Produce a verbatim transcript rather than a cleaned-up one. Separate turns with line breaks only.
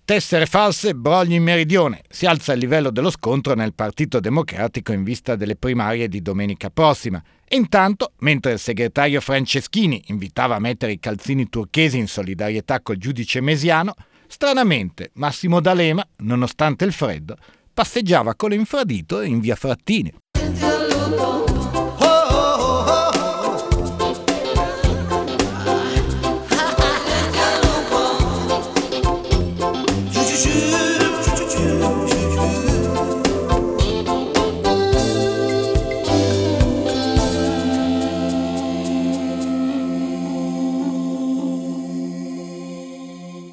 Tessere false, brogli in meridione. Si alza il livello dello scontro nel Partito Democratico in vista delle primarie di domenica prossima. E intanto, mentre il segretario Franceschini invitava a mettere i calzini turchesi in solidarietà col giudice Mesiano, stranamente Massimo D'Alema, nonostante il freddo, passeggiava con l'infradito in via Frattini.